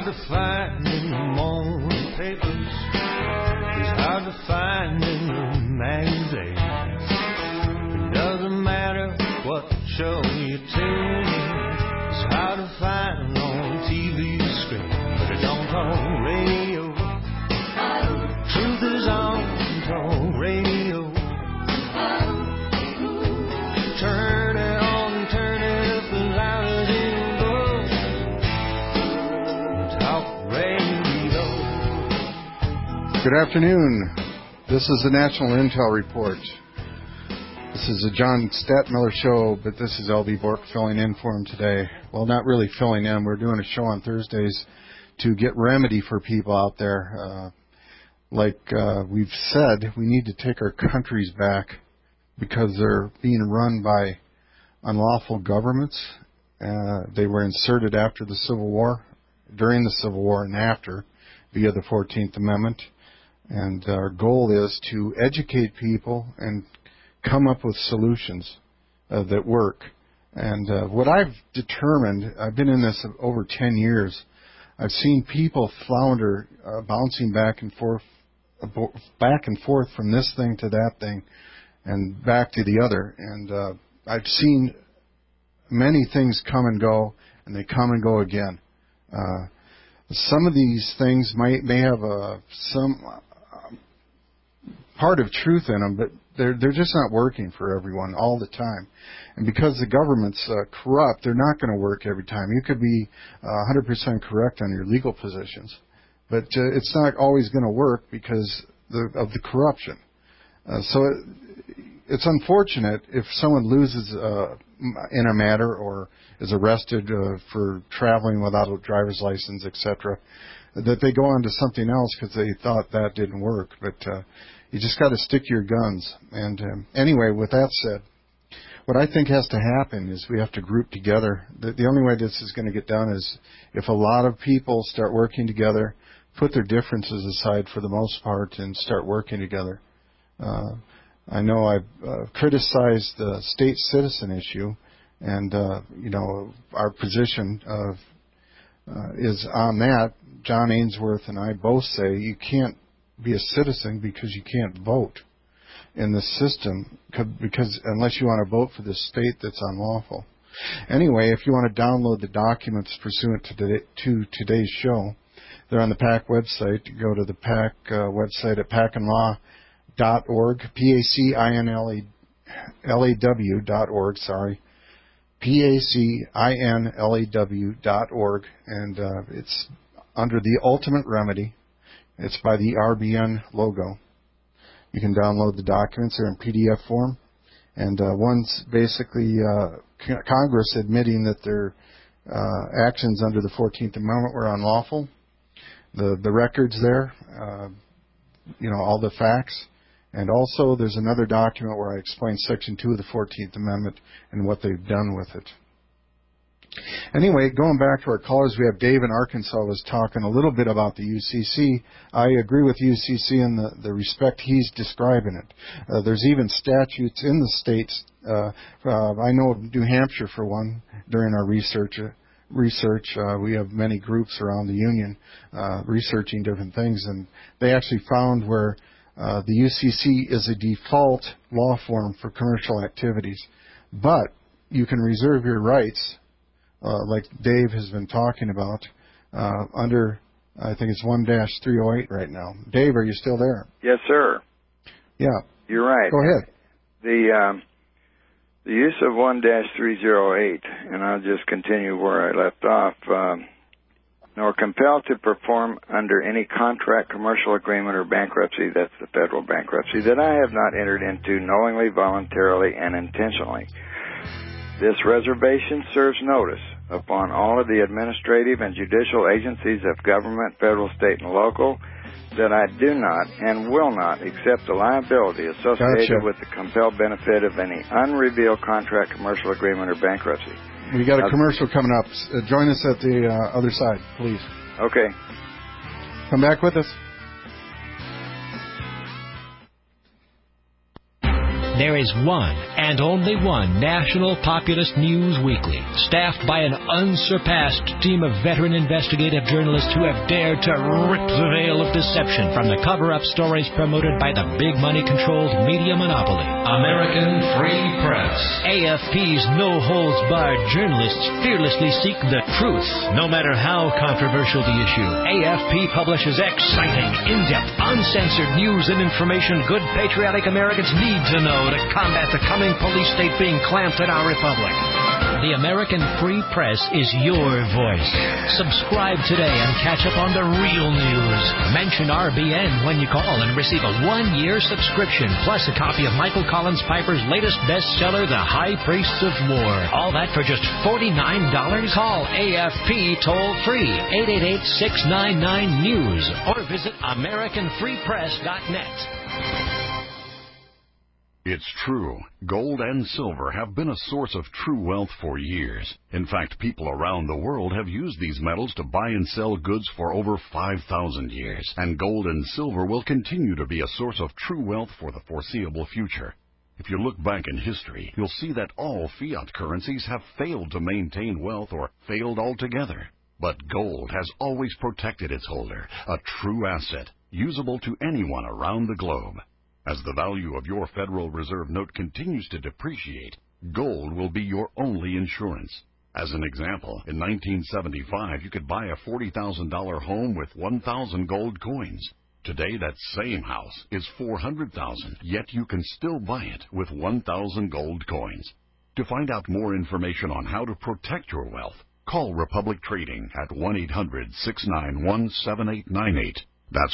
hard to find in the morning papers. It's hard to find in the magazines. It doesn't matter what show you tune in. It's hard to find on TV screen, but it don't on radio. Truth is on radio. Turn it on, turn it up as loud as it goes. Talk radio. Good afternoon. This is the National Intel Report. This is the John Statmiller Show, but this is L.B. Bork filling in for him today. Well, not really filling in. We're doing a show on Thursdays to get remedy for people out there. Like we've said, we need to take our countries back because they're being run by unlawful governments. They were inserted after the Civil War, during the Civil War, and after, via the 14th Amendment. And our goal is to educate people and come up with solutions that work. And what I've determined, I've been in this over 10 years, I've seen people flounder, bouncing back and forth from this thing to that thing and back to the other. And I've seen many things come and go, and they come and go again. Some of these things may have some part of truth in them, but they're just not working for everyone all the time. And because the government's corrupt, they're not going to work every time. You could be 100% correct on your legal positions, but it's not always going to work because of the corruption. So it's unfortunate if someone loses in a matter or is arrested for traveling without a driver's license, etc., that they go on to something else because they thought that didn't work. But you just got to stick to your guns. And anyway, with that said, what I think has to happen is we have to group together. The only way this is going to get done is if a lot of people start working together, put their differences aside for the most part, and start working together. I know I've criticized the state citizen issue, and our position is on that. John Ainsworth and I both say you can't be a citizen because you can't vote in the system, because unless you want to vote for the state that's unlawful. Anyway, if you want to download the documents pursuant to today's show, they're on the PAC website. You go to the PAC website at pacinlaw.org, PACINLAW.org, PACINLAW.org, and it's under the Ultimate Remedy. It's by the RBN logo. You can download the documents. They're in PDF form. And one's basically Congress admitting that their actions under the 14th Amendment were unlawful. The records there, all the facts. And also there's another document where I explain Section 2 of the 14th Amendment and what they've done with it. Anyway, going back to our callers, we have Dave in Arkansas was talking a little bit about the UCC. I agree with UCC in the respect he's describing it. There's even statutes in the states. I know of New Hampshire, for one, during our research. We have many groups around the union researching different things, and they actually found where the UCC is a default law form for commercial activities. But you can reserve your rights, like Dave has been talking about, under, I think it's 1-308 right now. Dave, are you still there? Yes, sir. Yeah. You're right. Go ahead. The use of 1-308, and I'll just continue where I left off, nor compelled to perform under any contract, commercial agreement, or bankruptcy, that's the federal bankruptcy, that I have not entered into knowingly, voluntarily, and intentionally. This reservation serves notice upon all of the administrative and judicial agencies of government, federal, state, and local, that I do not and will not accept the liability associated with the compelled benefit of any unrevealed contract, commercial agreement, or bankruptcy. We got a commercial coming up. Join us at the other side, please. Okay. Come back with us. There is one and only one national populist news weekly, staffed by an unsurpassed team of veteran investigative journalists who have dared to rip the veil of deception from the cover-up stories promoted by the big money-controlled media monopoly. American Free Press. AFP's no-holds-barred journalists fearlessly seek the truth, no matter how controversial the issue. AFP publishes exciting, in-depth, uncensored news and information good patriotic Americans need to know to combat the coming police state being clamped in our republic. The American Free Press is your voice. Subscribe today and catch up on the real news. Mention RBN when you call and receive a 1-year subscription, plus a copy of Michael Collins Piper's latest bestseller, The High Priests of War. All that for just $49? Call AFP toll-free, 888-699-NEWS, or visit AmericanFreePress.net. It's true. Gold and silver have been a source of true wealth for years. In fact, people around the world have used these metals to buy and sell goods for over 5,000 years. And gold and silver will continue to be a source of true wealth for the foreseeable future. If you look back in history, you'll see that all fiat currencies have failed to maintain wealth or failed altogether. But gold has always protected its holder, a true asset, usable to anyone around the globe. As the value of your Federal Reserve note continues to depreciate, gold will be your only insurance. As an example, in 1975, you could buy a $40,000 home with 1,000 gold coins. Today, that same house is $400,000, yet you can still buy it with 1,000 gold coins. To find out more information on how to protect your wealth, call Republic Trading at 1-800-691-7898. That's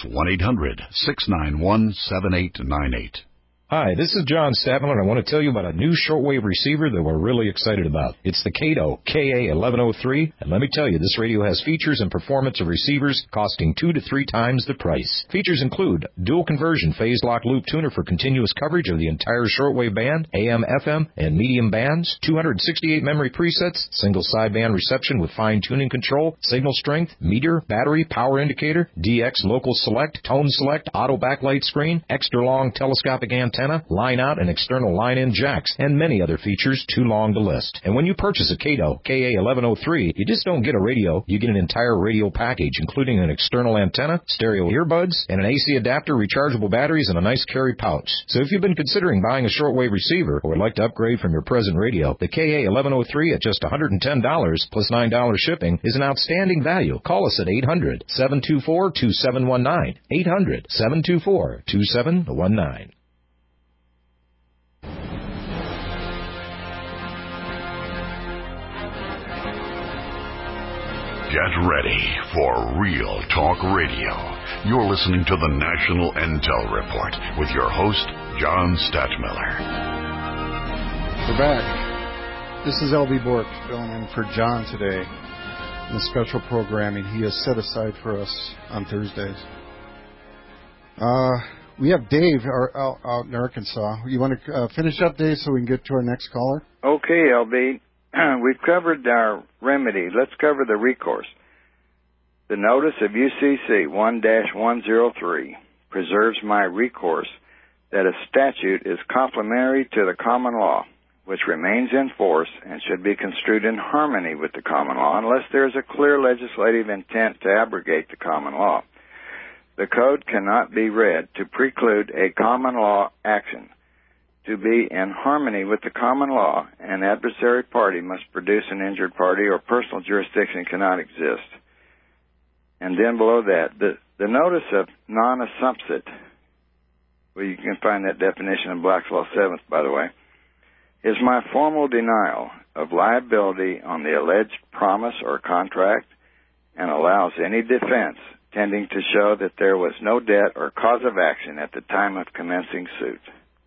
1-800-691-7898. Hi, this is John Statmiller, and I want to tell you about a new shortwave receiver that we're really excited about. It's the Kato KA1103, and let me tell you, this radio has features and performance of receivers costing 2 to 3 times the price. Features include dual conversion phase lock loop tuner for continuous coverage of the entire shortwave band, AM, FM, and medium bands, 268 memory presets, single sideband reception with fine tuning control, signal strength, meter, battery, power indicator, DX local select, tone select, auto backlight screen, extra long telescopic antenna, line out and external line in jacks, and many other features too long to list. And when you purchase a Kato KA1103, you just don't get a radio, you get an entire radio package, including an external antenna, stereo earbuds, and an AC adapter, rechargeable batteries, and a nice carry pouch. So if you've been considering buying a shortwave receiver or would like to upgrade from your present radio, the KA1103 at just $110 plus $9 shipping is an outstanding value. Call us at 800-724-2719, 800-724-2719. Get ready for Real Talk Radio. You're listening to the National Intel Report with your host, John Statmiller. We're back. This is L.B. Bork filling in for John today in the special programming he has set aside for us on Thursdays. We have Dave out in Arkansas. You want to finish up, Dave, so we can get to our next caller? Okay, L.B. We've covered our remedy. Let's cover the recourse. The notice of UCC 1-103 preserves my recourse that a statute is complementary to the common law, which remains in force and should be construed in harmony with the common law unless there is a clear legislative intent to abrogate the common law. The code cannot be read to preclude a common law action. To be in harmony with the common law, an adversary party must produce an injured party or personal jurisdiction cannot exist. And then below that, the notice of non-assumpsit, well, you can find that definition in Black's Law 7th, by the way, is my formal denial of liability on the alleged promise or contract and allows any defense tending to show that there was no debt or cause of action at the time of commencing suit.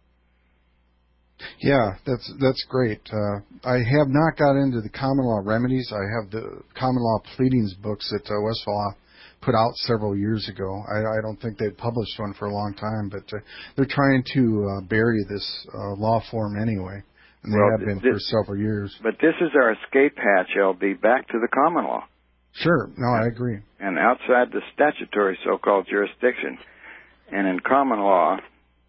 Yeah, that's great. I have not got into the common law remedies. I have the common law pleadings books that Westfall put out several years ago. I don't think they've published one for a long time, but they're trying to bury this law form anyway, and they have been for several years. But this is our escape hatch, LB, back to the common law. Sure. No, I agree. And outside the statutory so-called jurisdiction. And in common law,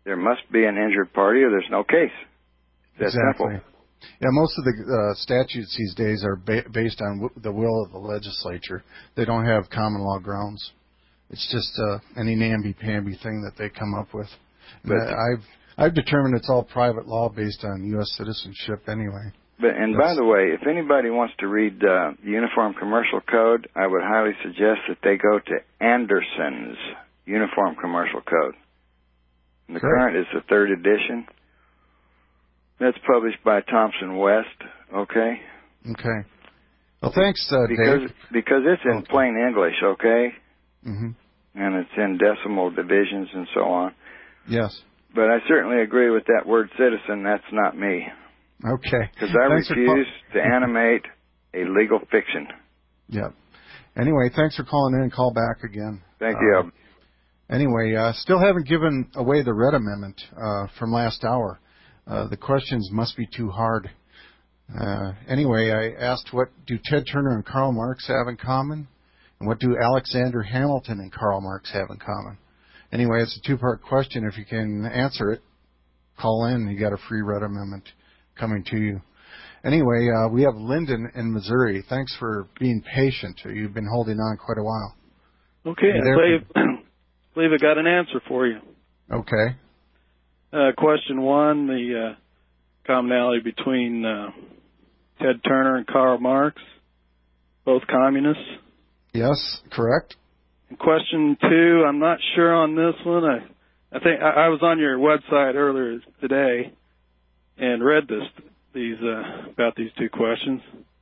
there must be an injured party or there's no case. That's exactly. simple. Yeah, most of the statutes these days are based on the will of the legislature. They don't have common law grounds. It's just any namby-pamby thing that they come up with. But I've determined it's all private law based on U.S. citizenship anyway. By the way, if anybody wants to read the Uniform Commercial Code, I would highly suggest that they go to Anderson's Uniform Commercial Code. And the current is the 3rd edition. That's published by Thomson West, okay? Okay. Well, thanks, Dave. Because it's in plain English, okay? Mm-hmm. And it's in decimal divisions and so on. Yes. But I certainly agree with that word citizen. That's not me. Okay. Because I refuse to animate a legal fiction. Yep. Anyway, thanks for calling in. Call back again. Thank you. Anyway, still haven't given away the Red Amendment from last hour. The questions must be too hard. Anyway, I asked, what do Ted Turner and Karl Marx have in common? And what do Alexander Hamilton and Karl Marx have in common? Anyway, it's a two-part question. If you can answer it, call in. You got a free Red Amendment coming to you. Anyway, we have Lyndon in Missouri. Thanks for being patient. You've been holding on quite a while. Okay, I believe I got an answer for you. Okay. Question 1, the commonality between Ted Turner and Karl Marx, both communists. Yes, correct. And question 2, I'm not sure on this one. I think I was on your website earlier today and read about these two questions.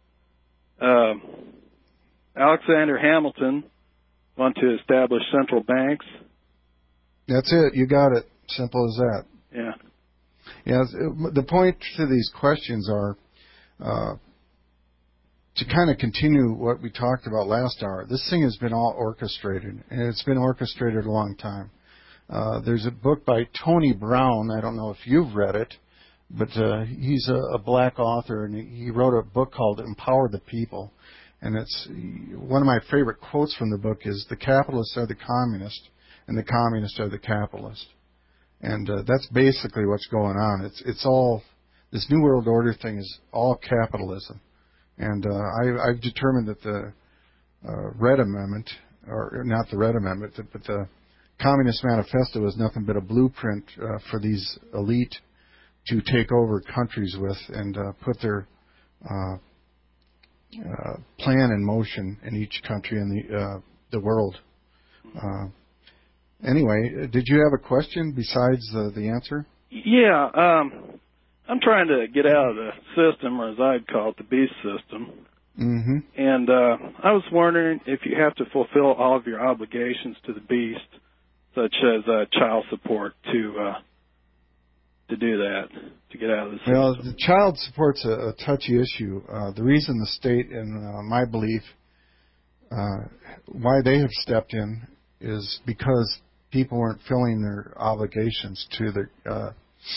Alexander Hamilton wanted to establish central banks. That's it. You got it. Simple as that. Yeah. Yeah. The point to these questions are to kind of continue what we talked about last hour. This thing has been all orchestrated, and it's been orchestrated a long time. There's a book by Tony Brown. I don't know if you've read it, but he's a black author, and he wrote a book called Empower the People. And it's one of my favorite quotes from the book is, the capitalists are the communists, and the communists are the capitalists. And that's basically what's going on. It's all, this New World Order thing is all capitalism. And I've determined that the Red Amendment, or not the Red Amendment, but the Communist Manifesto is nothing but a blueprint for these elite to take over countries with and put their plan in motion in each country in the world. Anyway, did you have a question besides the answer? Yeah, I'm trying to get out of the system, or as I'd call it, the beast system. Mm-hmm. And I was wondering if you have to fulfill all of your obligations to the beast, such as child support, to do that, to get out of the system. Well, the child support's a touchy issue. The reason the state, in my belief, why they have stepped in is because people weren't filling their obligations to their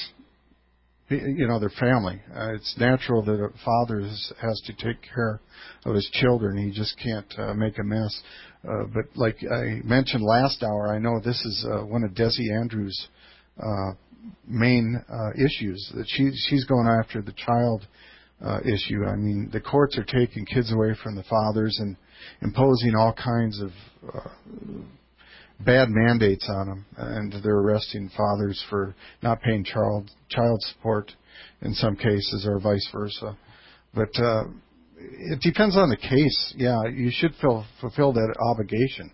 family. It's natural that a father has to take care of his children. He just can't make a mess. But like I mentioned last hour, I know this is one of Desi Andrews' main issues, that she's going after the child issue. I mean, the courts are taking kids away from the fathers and imposing all kinds of bad mandates on them, and they're arresting fathers for not paying child support in some cases, or vice versa. But it depends on the case. Yeah, you should fulfill that obligation.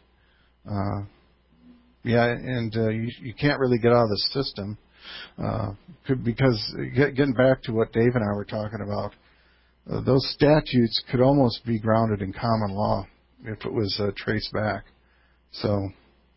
You can't really get out of the system because getting back to what Dave and I were talking about, those statutes could almost be grounded in common law if it was traced back. So,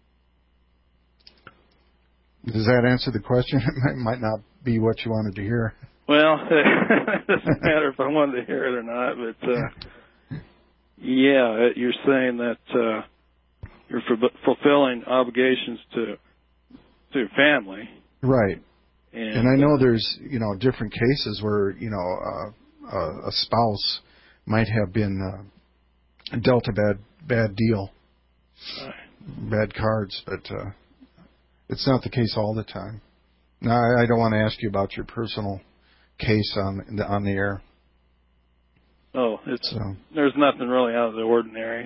does that answer the question? It might not be what you wanted to hear. Well, it doesn't matter if I wanted to hear it or not, but yeah, you're saying that you're fulfilling obligations to your family. Right. And I know there's, different cases where, a spouse might have been dealt a bad deal, bad cards, but it's not the case all the time. No, I don't want to ask you about your personal case on the air. Oh, there's nothing really out of the ordinary.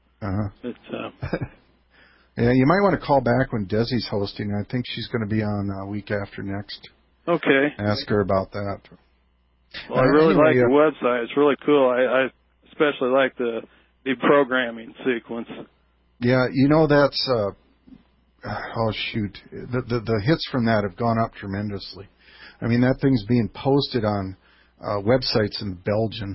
Yeah, you might want to call back when Desi's hosting. I think she's going to be on week after next. Okay. Ask her about that. Well, I really like the website. It's really cool. I especially like the deprogramming sequence. Yeah, that's oh shoot, the hits from that have gone up tremendously. I mean, that thing's being posted on websites in Belgium.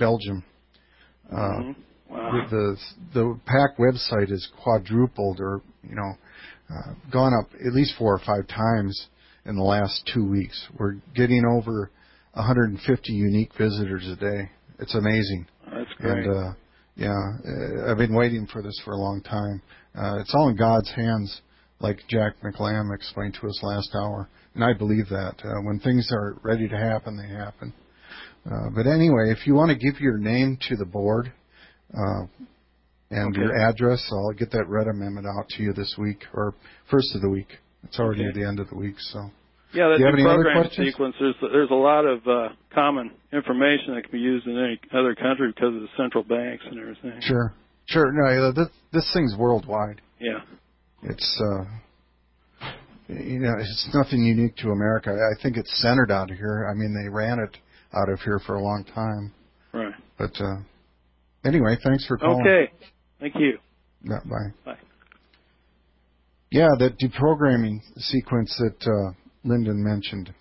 Wow. The PAC website is quadrupled, or gone up at least 4 or 5 times in the last 2 weeks. We're getting over 150 unique visitors a day. It's amazing. That's great. And I've been waiting for this for a long time. It's all in God's hands, like Jack McLam explained to us last hour, and I believe that. When things are ready to happen, they happen. But anyway, if you want to give your name to the board and your address, I'll get that red amendment out to you this week, or first of the week. It's already at the end of the week, so. Yeah, that do you have any other program questions? sequence, there's a lot of common information that can be used in any other country because of the central banks and everything. Sure. No, this thing's worldwide. Yeah. It's it's nothing unique to America. I think it's centered out of here. I mean, they ran it out of here for a long time. Right. But anyway, thanks for calling. Okay. Thank you. Yeah, bye. Bye. Yeah, that deprogramming sequence that Lyndon mentioned.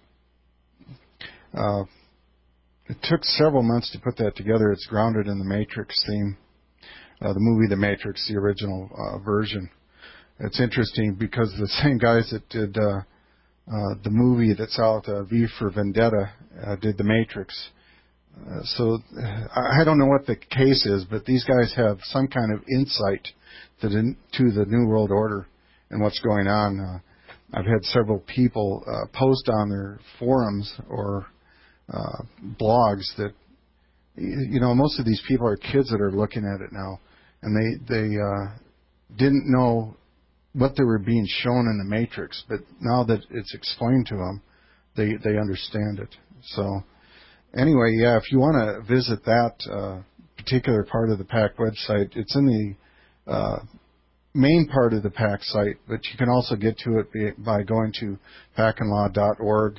It took several months to put that together. It's grounded in the Matrix theme, the movie The Matrix, the original version. It's interesting because the same guys that did the movie that's out, V for Vendetta, did The Matrix. So I don't know what the case is, but these guys have some kind of insight to the New World Order and what's going on. I've had several people post on their forums or blogs that, most of these people are kids that are looking at it now, and they didn't know what they were being shown in the Matrix, but now that it's explained to them, they understand it. So anyway, yeah, if you want to visit that particular part of the PAC website, it's in the main part of the PAC site, but you can also get to it by going to pacandlaw.org/depro,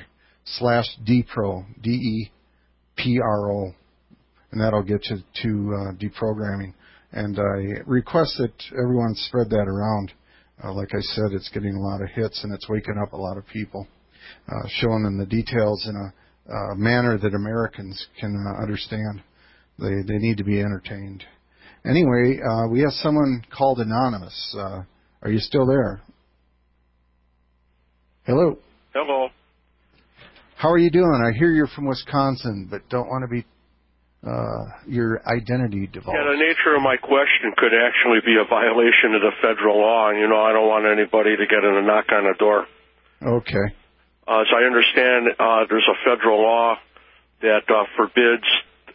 DEPRO, and that'll get you to deprogramming. And I request that everyone spread that around. Like I said, it's getting a lot of hits, and it's waking up a lot of people, showing them the details in a manner that Americans can understand. They need to be entertained. Anyway, we have someone called Anonymous. Are you still there? Hello. Hello. How are you doing? I hear you're from Wisconsin, but don't want to be your identity divulged. Yeah, the nature of my question could actually be a violation of the federal law, and I don't want anybody to get in a knock on the door. Okay. As I understand, there's a federal law that forbids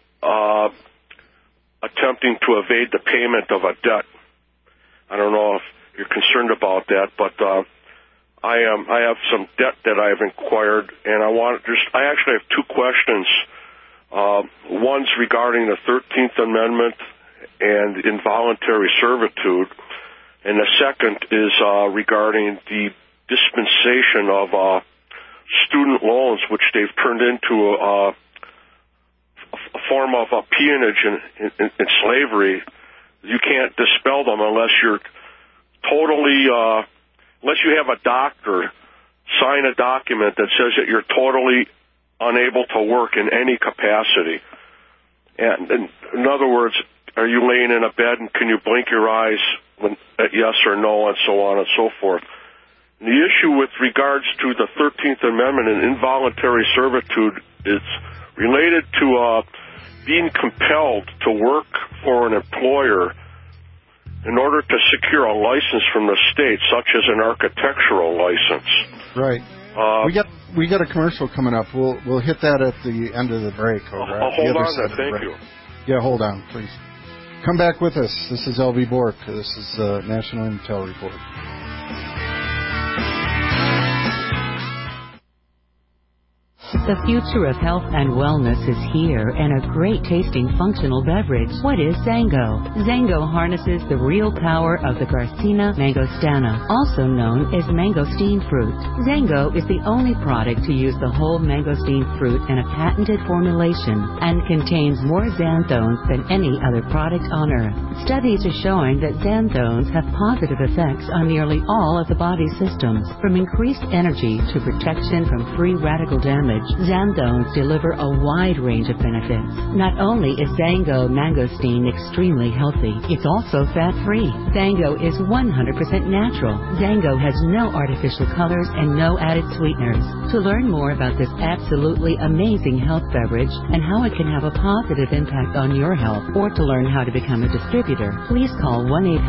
attempting to evade the payment of a debt. I don't know if you're concerned about that, but I have some debt that I've acquired, and I actually have 2 questions. One's regarding the 13th Amendment and involuntary servitude, and the second is regarding the dispensation of student loans, which they've turned into a form of a peonage in slavery. You can't dispel them unless you're unless you have a doctor sign a document that says that you're totally unable to work in any capacity. And in other words, are you laying in a bed and can you blink your eyes at yes or no, and so on and so forth? The issue with regards to the 13th Amendment and involuntary servitude is related to being compelled to work for an employer in order to secure a license from the state, such as an architectural license. Right. We got a commercial coming up. We'll hit that at the end of the break. I'll hold on. Thank you. Yeah, hold on, please. Come back with us. This is LV Bork. This is the National Intel Report. The future of health and wellness is here, and a great tasting functional beverage. What is Zango? Zango harnesses the real power of the Garcinia mangostana, also known as mangosteen fruit. Zango is the only product to use the whole mangosteen fruit in a patented formulation and contains more xanthones than any other product on earth. Studies are showing that xanthones have positive effects on nearly all of the body's systems, from increased energy to protection from free radical damage. Xanthones deliver a wide range of benefits. Not only is Zango mangosteen extremely healthy, it's also fat-free. Zango is 100% natural. Zango has no artificial colors and no added sweeteners. To learn more about this absolutely amazing health beverage and how it can have a positive impact on your health, or to learn how to become a distributor, please call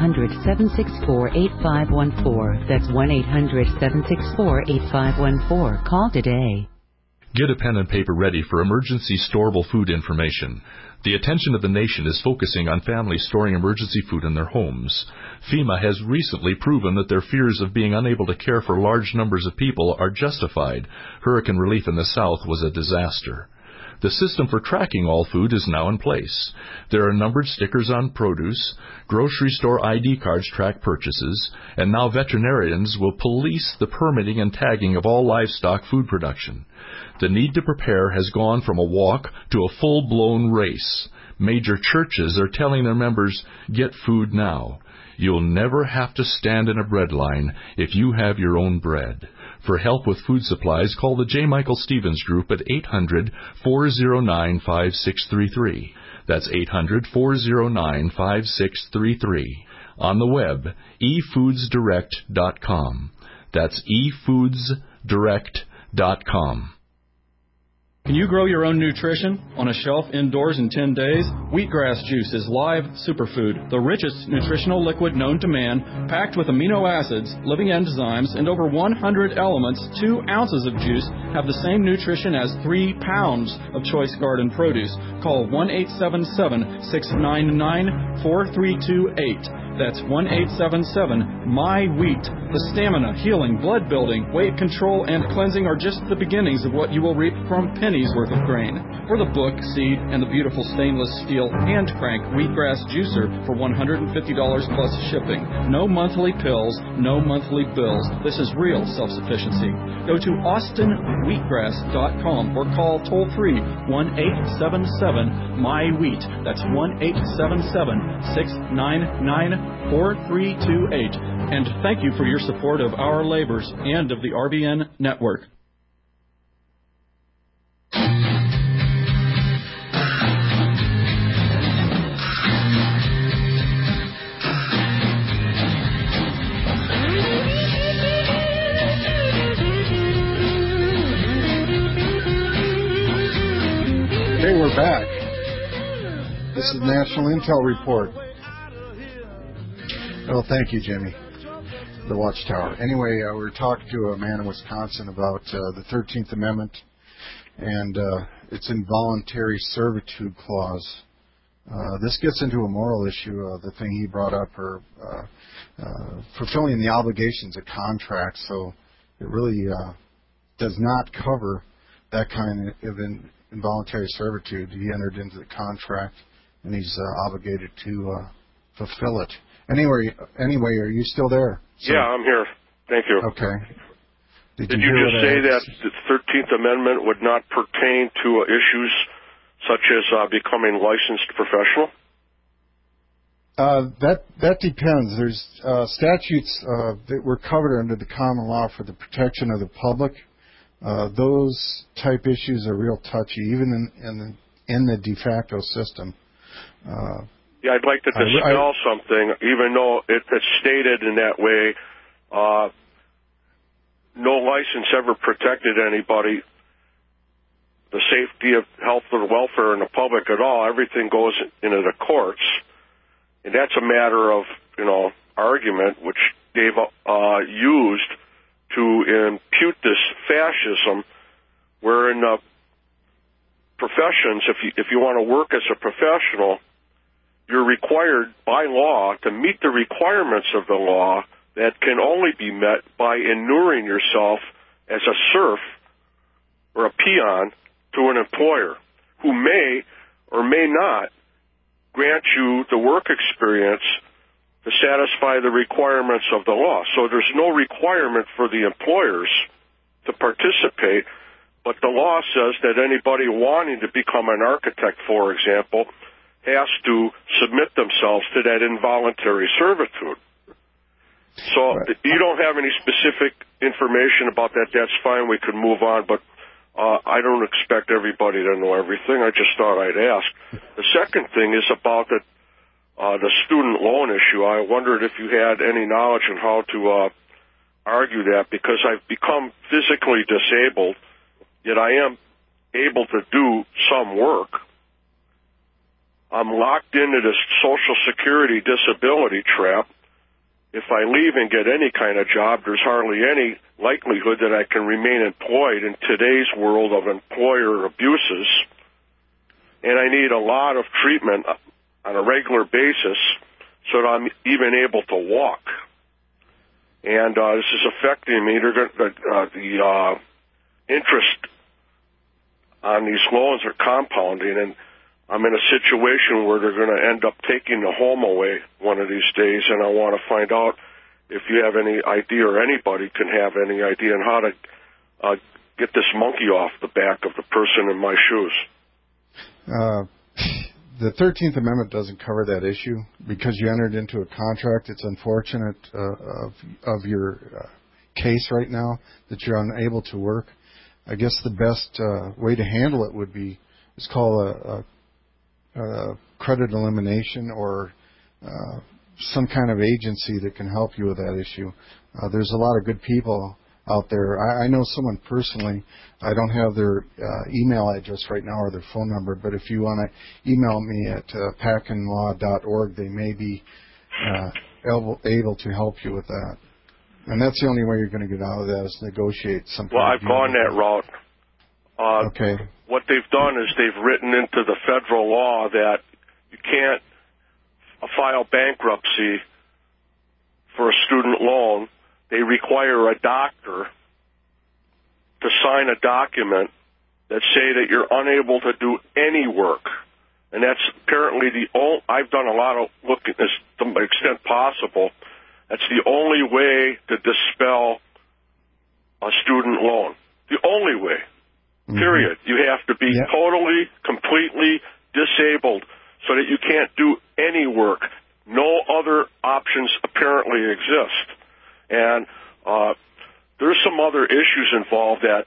1-800-764-8514. That's 1-800-764-8514. Call today. Get a pen and paper ready for emergency storable food information. The attention of the nation is focusing on families storing emergency food in their homes. FEMA has recently proven that their fears of being unable to care for large numbers of people are justified. Hurricane relief in the South was a disaster. The system for tracking all food is now in place. There are numbered stickers on produce, grocery store ID cards track purchases, and now veterinarians will police the permitting and tagging of all livestock food production. The need to prepare has gone from a walk to a full-blown race. Major churches are telling their members, get food now. You'll never have to stand in a bread line if you have your own bread. For help with food supplies, call the J. Michael Stevens Group at 800-409-5633. That's 800-409-5633. On the web, efoodsdirect.com. That's efoodsdirect.com. Can you grow your own nutrition on a shelf indoors in 10 days? Wheatgrass juice is live superfood, the richest nutritional liquid known to man, packed with amino acids, living enzymes, and over 100 elements. 2 ounces of juice have the same nutrition as 3 pounds of choice garden produce. Call 1-877-699-4328. That's 1-877-MY-WHEAT. The stamina, healing, blood building, weight control, and cleansing are just the beginnings of what you will reap from pennies worth of grain. For the book, seed, and the beautiful stainless steel hand crank wheatgrass juicer for $150 plus shipping. No monthly pills, no monthly bills. This is real self-sufficiency. Go to austinwheatgrass.com or call toll-free 1-877-MY-WHEAT. That's 1-877-699-4328. And thank you for your support of our labors and of the RBN network. Okay, we're back. This is National Intel Report. Well, thank you, Jimmy, the Watchtower. Anyway, we were talking to a man in Wisconsin about the 13th Amendment and its involuntary servitude clause. This gets into a moral issue, the thing he brought up, or fulfilling the obligations of contracts. So it really does not cover that kind of involuntary servitude. He entered into the contract, and he's obligated to fulfill it. Anyway, are you still there? So, yeah, I'm here. Thank you. Okay. Did you just say that the 13th Amendment would not pertain to issues such as becoming licensed professional? That depends. There's statutes that were covered under the common law for the protection of the public. Those type issues are real touchy, even in the de facto system. Yeah, I'd like to dispel something, even though it's stated in that way. No license ever protected anybody, the safety of health or welfare in the public at all. Everything goes into the courts, and that's a matter of argument which they've used to impute this fascism, where in professions, if you want to work as a professional, you're required by law to meet the requirements of the law that can only be met by inuring yourself as a serf or a peon to an employer who may or may not grant you the work experience to satisfy the requirements of the law. So there's no requirement for the employers to participate, but the law says that anybody wanting to become an architect, for example, has to submit themselves to that involuntary servitude. So you don't have any specific information about that, that's fine, we can move on, but I don't expect everybody to know everything. I just thought I'd ask. The second thing is about the student loan issue. I wondered if you had any knowledge on how to argue that, because I've become physically disabled, yet I am able to do some work. I'm locked into this Social Security disability trap. If I leave and get any kind of job, there's hardly any likelihood that I can remain employed in today's world of employer abuses. And I need a lot of treatment on a regular basis so that I'm even able to walk. And this is affecting me. The interest on these loans are compounding, and I'm in a situation where they're going to end up taking the home away one of these days, and I want to find out if you have any idea, or anybody can have any idea, on how to get this monkey off the back of the person in my shoes. The 13th Amendment doesn't cover that issue because you entered into a contract. It's unfortunate of your case right now that you're unable to work. I guess the best way to handle it would be, it's called a credit elimination, or some kind of agency that can help you with that issue. There's a lot of good people out there. I know someone personally. I don't have their email address right now or their phone number, but if you want to email me at packenlaw.org, they may be able to help you with that. And that's the only way you're going to get out of that, is negotiate something. Well, I've gone that route. Okay. What they've done is they've written into the federal law that you can't file bankruptcy for a student loan. They require a doctor to sign a document that say that you're unable to do any work. And that's apparently I've done a lot of looking at this to the extent possible. That's the only way to dispel a student loan. The only way. Period. You have to be totally, completely disabled so that you can't do any work. No other options apparently exist. And there's some other issues involved that,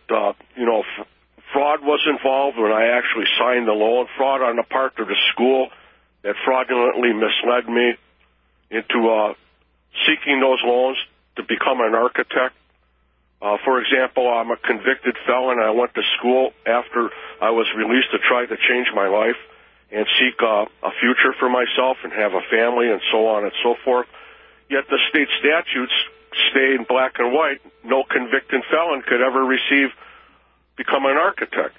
fraud was involved when I actually signed the loan. Fraud on the part of the school that fraudulently misled me into seeking those loans to become an architect. For example, I'm a convicted felon. I went to school after I was released to try to change my life and seek a future for myself and have a family and so on and so forth. Yet the state statutes stay in black and white. No convicted felon could ever become an architect.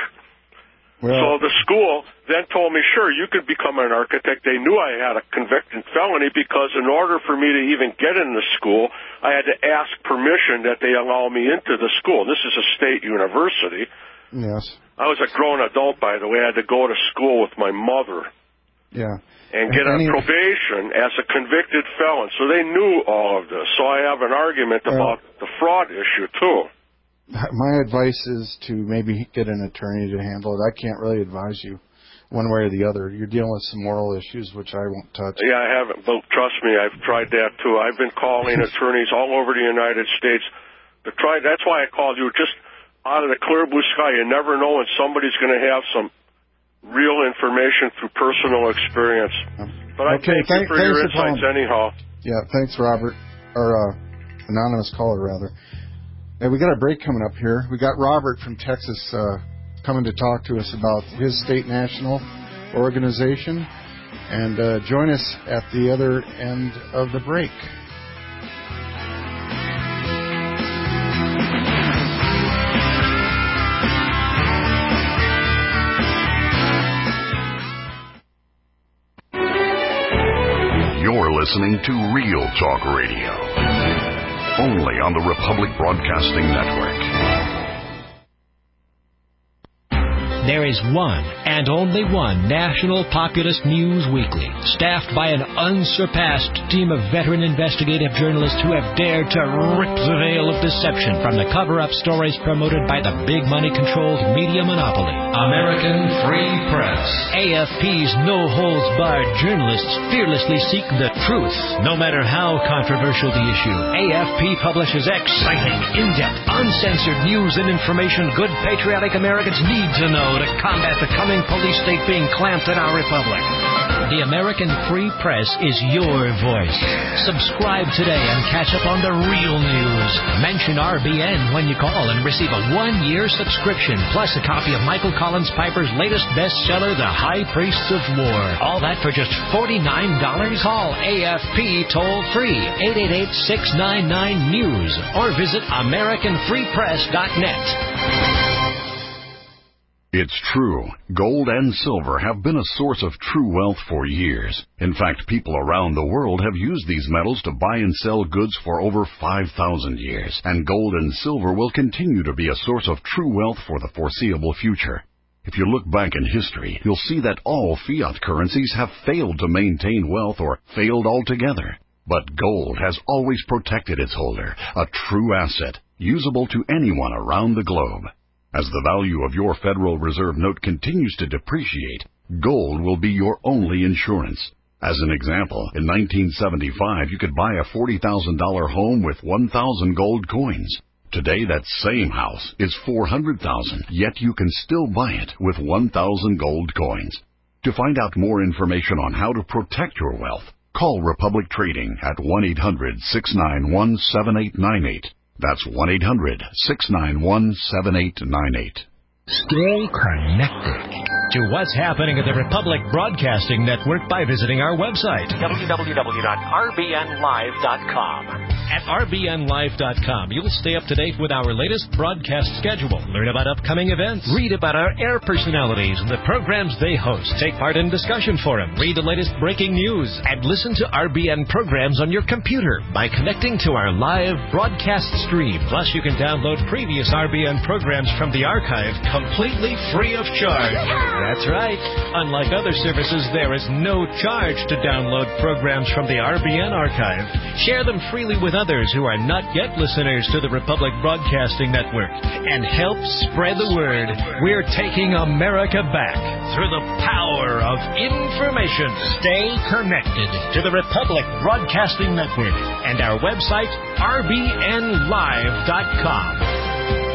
So the school then told me, sure, you could become an architect. They knew I had a convicted felony because in order for me to even get in the school, I had to ask permission that they allow me into the school. This is a state university. Yes. I was a grown adult, by the way. I had to go to school with my mother. Yeah. And get on probation as a convicted felon. So they knew all of this. So I have an argument about the fraud issue, too. My advice is to maybe get an attorney to handle it. I can't really advise you one way or the other. You're dealing with some moral issues, which I won't touch. Yeah, I haven't. But trust me, I've tried that, too. I've been calling attorneys all over the United States to try. That's why I called you. Just out of the clear blue sky, you never know when somebody's going to have some real information through personal experience. But I thank you for your insights anyhow. Yeah, thanks, Robert. Or anonymous caller, rather. Hey, we got a break coming up here. We got Robert from Texas coming to talk to us about his state national organization. And join us at the other end of the break. You're listening to Real Talk Radio. Only on the Republic Broadcasting Network. There is one and only one national populist news weekly, staffed by an unsurpassed team of veteran investigative journalists who have dared to rip the veil of deception from the cover-up stories promoted by the big money-controlled media monopoly. American Free Press. AFP's no-holds-barred journalists fearlessly seek the truth, no matter how controversial the issue. AFP publishes exciting, in-depth, uncensored news and information good patriotic Americans need to know to combat the coming police state being clamped in our republic. The American Free Press is your voice. Subscribe today and catch up on the real news. Mention RBN when you call and receive a 1-year subscription, plus a copy of Michael Collins Piper's latest bestseller, The High Priests of War. All that for just $49? Call AFP toll-free, 888-699-NEWS, or visit AmericanFreePress.net. It's true. Gold and silver have been a source of true wealth for years. In fact, people around the world have used these metals to buy and sell goods for over 5,000 years. And gold and silver will continue to be a source of true wealth for the foreseeable future. If you look back in history, you'll see that all fiat currencies have failed to maintain wealth or failed altogether. But gold has always protected its holder, a true asset, usable to anyone around the globe. As the value of your Federal Reserve note continues to depreciate, gold will be your only insurance. As an example, in 1975, you could buy a $40,000 home with 1,000 gold coins. Today, that same house is $400,000, yet you can still buy it with 1,000 gold coins. To find out more information on how to protect your wealth, call Republic Trading at 1-800-691-7898. That's 1-800-691-7898. Stay connected to what's happening at the Republic Broadcasting Network by visiting our website, www.rbnlive.com. At rbnlive.com, you'll stay up to date with our latest broadcast schedule, learn about upcoming events, read about our air personalities and the programs they host, take part in discussion forums, read the latest breaking news, and listen to RBN programs on your computer by connecting to our live broadcast stream. Plus, you can download previous RBN programs from the archive completely free of charge. That's right. Unlike other services, there is no charge to download programs from the RBN archive. Share them freely with others who are not yet listeners to the Republic Broadcasting Network, and help spread the word. We're taking America back through the power of information. Stay connected to the Republic Broadcasting Network and our website, rbnlive.com.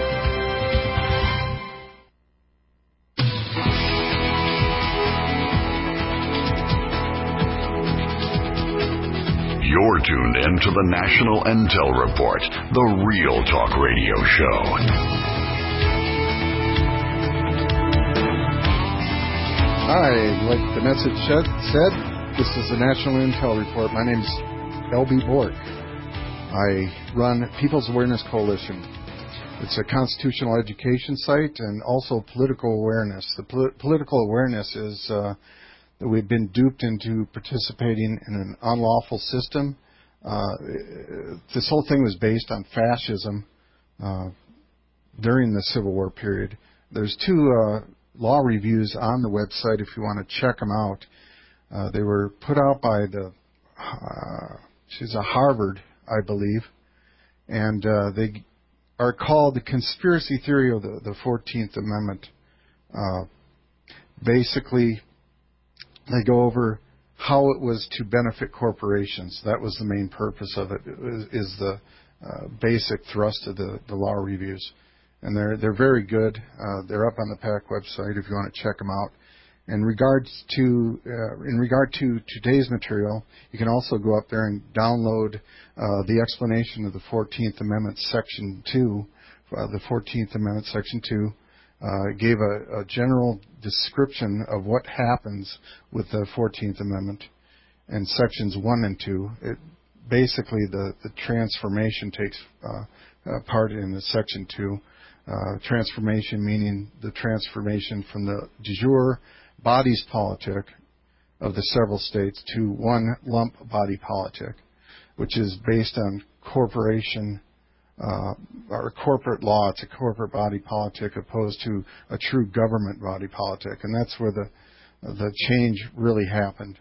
You're tuned in to the National Intel Report, the real talk radio show. Hi, like the message said, this is the National Intel Report. My name's L.B. Bork. I run People's Awareness Coalition. It's a constitutional education site and also political awareness. The political awareness is that we've been duped into participating in an unlawful system. This whole thing was based on fascism during the Civil War period. There's two law reviews on the website if you want to check them out. They were put out by she's a Harvard, I believe, and they are called The Conspiracy Theory of the 14th Amendment. Basically, they go over how it was to benefit corporations. That was the main purpose of it, is the basic thrust of the law reviews. And they're very good. They're up on the PAC website if you want to check them out. In regard to today's material, you can also go up there and download the explanation of the 14th Amendment, Section 2. The 14th Amendment, Section 2. Gave a general description of what happens with the 14th Amendment and Sections 1 and 2. Basically, the transformation takes part in the Section 2. Transformation meaning the transformation from the de jure bodies politic of the several states to one lump body politic, which is based on corporation or corporate law. It's a corporate body politic opposed to a true government body politic, and that's where the change really happened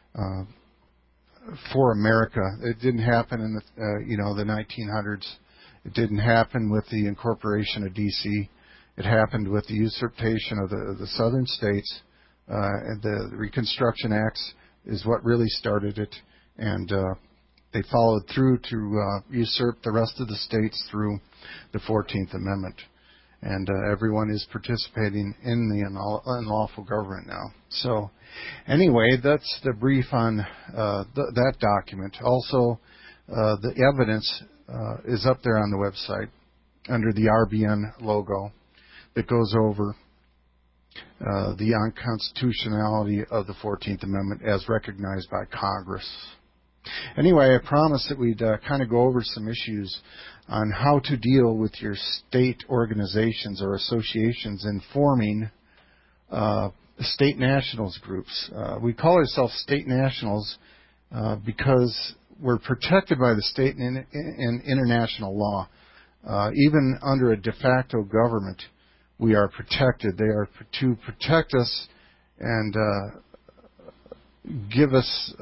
for America. It didn't happen in the 1900s. It didn't happen with the incorporation of D.C. It happened with the usurpation of the southern states. And the Reconstruction Acts is what really started it, and they followed through to usurp the rest of the states through the 14th Amendment. And everyone is participating in the unlawful government now. So anyway, that's the brief on that document. Also, the evidence is up there on the website under the RBN logo that goes over the unconstitutionality of the 14th Amendment as recognized by Congress. Anyway, I promised that we'd kind of go over some issues on how to deal with your state organizations or associations in forming state nationals groups. We call ourselves state nationals because we're protected by the state and international law. Even under a de facto government, we are protected. They are to protect us and give us,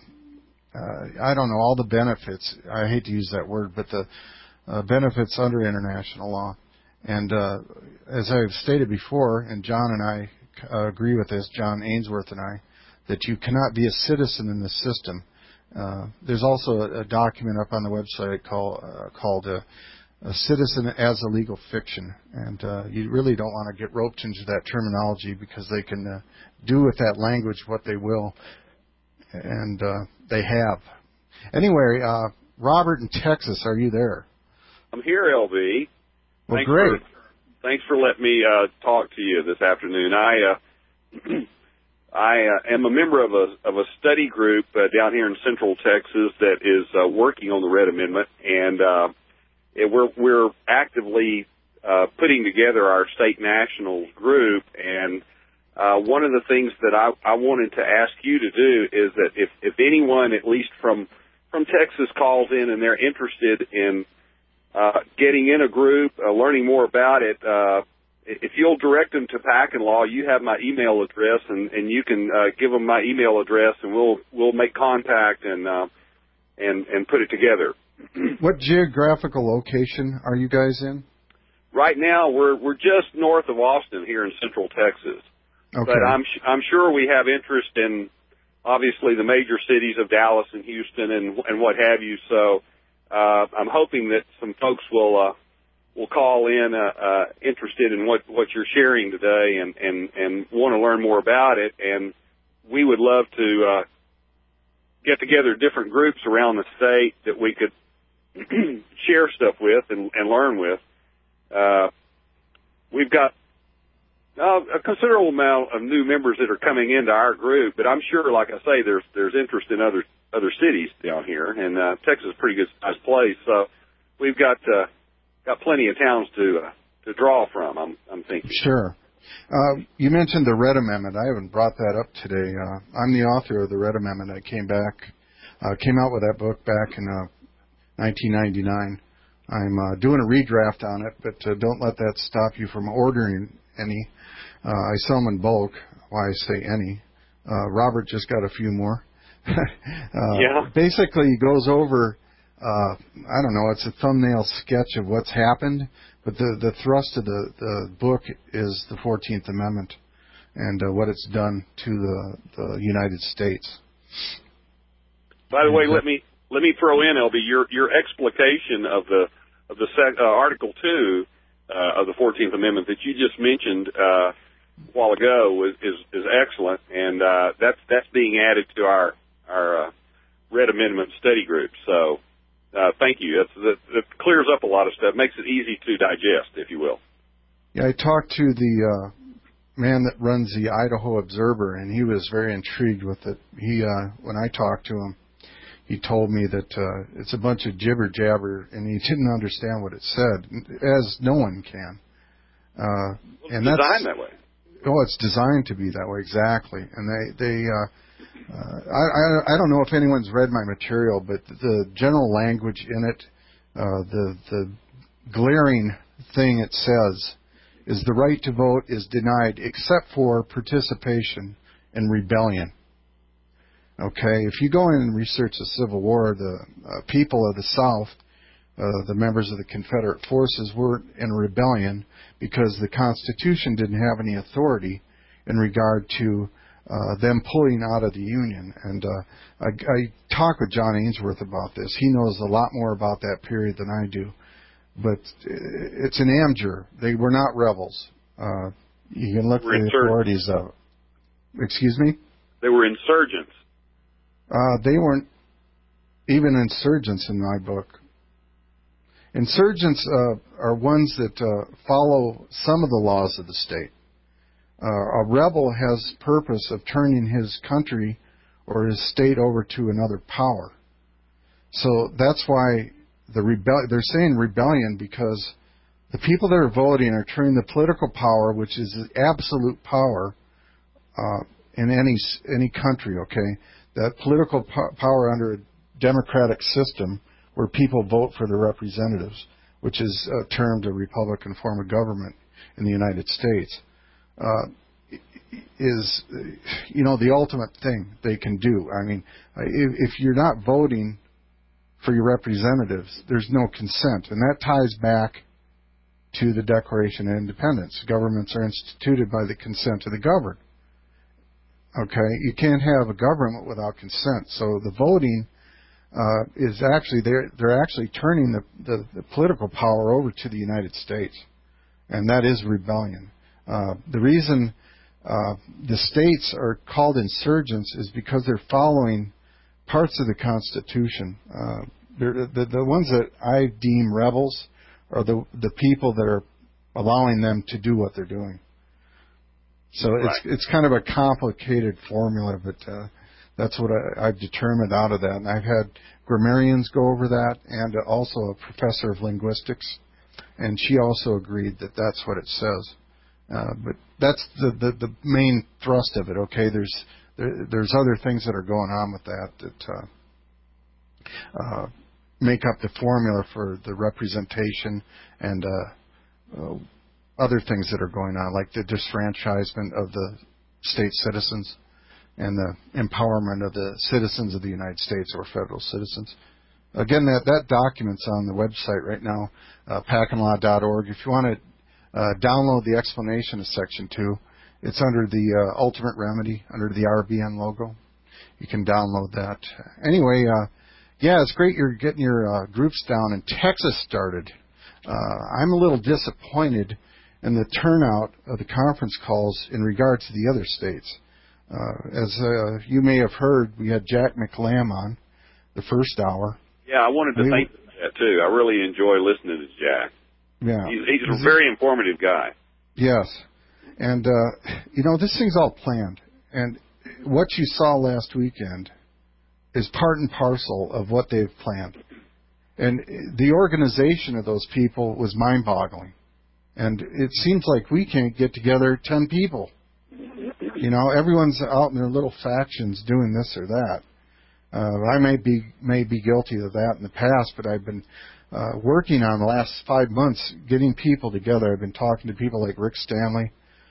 all the benefits. I hate to use that word, but the benefits under international law. And as I've stated before, and John and I agree with this, John Ainsworth and I, that you cannot be a citizen in this system. There's also a document up on the website called a citizen as a legal fiction, and you really don't want to get roped into that terminology because they can do with that language what they will, and they have. Anyway, Robert in Texas, are you there? I'm here, LB. Well, great. Thanks for letting me talk to you this afternoon. I am a member of a study group down here in Central Texas that is working on the Red Amendment, and we're actively putting together our state nationals group. And one of the things that I wanted to ask you to do is that if anyone, at least from Texas, calls in and they're interested in getting in a group, learning more about it, if you'll direct them to Pack and Law, you have my email address, and you can give them my email address, and we'll make contact and put it together. What geographical location are you guys in? Right now, we're just north of Austin here in Central Texas. Okay. But I'm sure we have interest in obviously the major cities of Dallas and Houston and what have you. So I'm hoping that some folks will call in interested in what you're sharing today and want to learn more about it. And we would love to get together different groups around the state that we could share stuff with and learn with. We've got a considerable amount of new members that are coming into our group, but I'm sure, like I say, there's interest in other cities down here, and Texas is a pretty good sized place, so we've got plenty of towns to draw from. I'm thinking. Sure. You mentioned the Red Amendment. I haven't brought that up today. I'm the author of the Red Amendment. I came out with that book back in 1999. I'm doing a redraft on it, but don't let that stop you from ordering any. I sell them in bulk. Why I say any. Robert just got a few more. Yeah. Basically, he goes over, it's a thumbnail sketch of what's happened, but the thrust of the book is the 14th Amendment and what it's done to the United States. By the way, let me throw in, LB, your explication of the Article 2 of the 14th Amendment that you just mentioned a while ago is excellent, and that's being added to our Red Amendment study group. So thank you. That clears up a lot of stuff, makes it easy to digest, if you will. Yeah, I talked to the man that runs the Idaho Observer, and he was very intrigued with it. When I talked to him, he told me that it's a bunch of jibber jabber, and he didn't understand what it said, as no one can. And that's designed that way. Oh, it's designed to be that way, exactly. And I don't know if anyone's read my material, but the general language in it, the glaring thing it says is the right to vote is denied except for participation in rebellion. Okay, if you go in and research the Civil War, the people of the South, the members of the Confederate forces, were in rebellion because the Constitution didn't have any authority in regard to them pulling out of the Union. And I talked with John Ainsworth about this. He knows a lot more about that period than I do. But it's an amjur. They were not rebels. You can look for the authorities of it. Excuse me? They were insurgents. They weren't even insurgents in my book. Insurgents are ones that follow some of the laws of the state. A rebel has purpose of turning his country or his state over to another power. So that's why they're saying rebellion, because the people that are voting are turning the political power, which is the absolute power in any country, okay? That political power under a democratic system where people vote for their representatives, which is termed a Republican form of government in the United States, is, the ultimate thing they can do. I mean, if you're not voting for your representatives, there's no consent. And that ties back to the Declaration of Independence. Governments are instituted by the consent of the governed. Okay? You can't have a government without consent. So the voting is actually, they're actually turning the political power over to the United States. And that is rebellion. The reason the states are called insurgents is because they're following parts of the Constitution. The ones that I deem rebels are the people that are allowing them to do what they're doing. So it's kind of a complicated formula, but that's what I've determined out of that. And I've had grammarians go over that, and also a professor of linguistics, and she also agreed that that's what it says. But that's the main thrust of it. Okay, there's other things that are going on with that make up the formula for the representation and other things that are going on, like the disfranchisement of the state citizens and the empowerment of the citizens of the United States or federal citizens. Again, that document's on the website right now, pacandlaw.org. If you want to download the explanation of Section 2, it's under the Ultimate Remedy, under the RBN logo. You can download that. Anyway, yeah, it's great you're getting your groups down, and Texas started. I'm a little disappointed in the turnout of the conference calls in regard to the other states. As you may have heard, we had Jack McLam on the first hour. Yeah, I wanted to thank that too. I really enjoy listening to Jack. Yeah, he's a very informative guy. Yes, and this thing's all planned. And what you saw last weekend is part and parcel of what they've planned. And the organization of those people was mind-boggling. And it seems like we can't get together 10 people. Everyone's out in their little factions doing this or that. I may be guilty of that in the past, but I've been working on the last 5 months getting people together. I've been talking to people like Rick Stanley,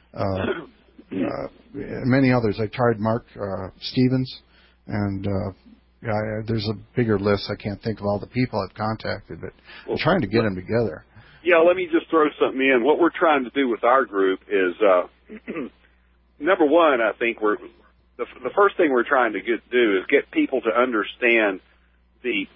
many others. I tried Mark Stevens, and there's a bigger list. I can't think of all the people I've contacted, but I'm trying to get them together. Yeah, let me just throw something in. What we're trying to do with our group is, number one, I think the first thing we're trying to do is get people to understand the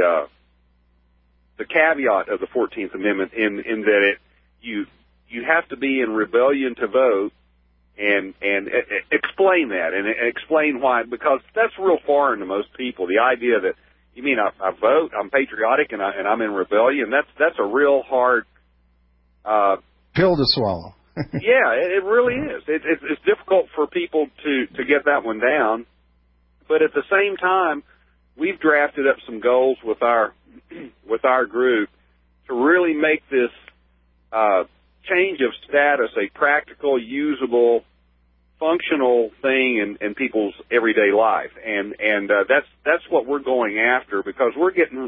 caveat of the 14th Amendment in that you have to be in rebellion to vote, and explain that and explain why, because that's real foreign to most people. The idea that you mean I vote, I'm patriotic, and I'm in rebellion. That's a real hard pill to swallow. Yeah, it really is. It's difficult for people to get that one down. But at the same time, we've drafted up some goals with our group to really make this change of status a practical, usable, functional thing in people's everyday life, and that's what we're going after, because we're getting